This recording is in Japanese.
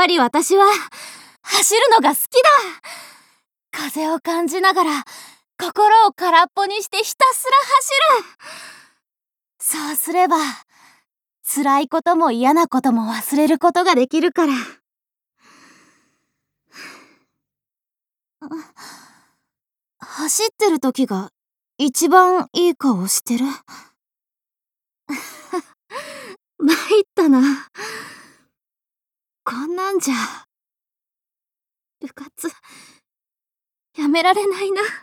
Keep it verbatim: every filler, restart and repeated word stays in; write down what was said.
ぱり私は走るのが好きだ。風を感じながら心を空っぽにしてひたすら走る。そうすれば辛いことも嫌なことも忘れることができるから。走ってる時が一番いい顔してる。参ったな。こんなんじゃ部活やめられないな。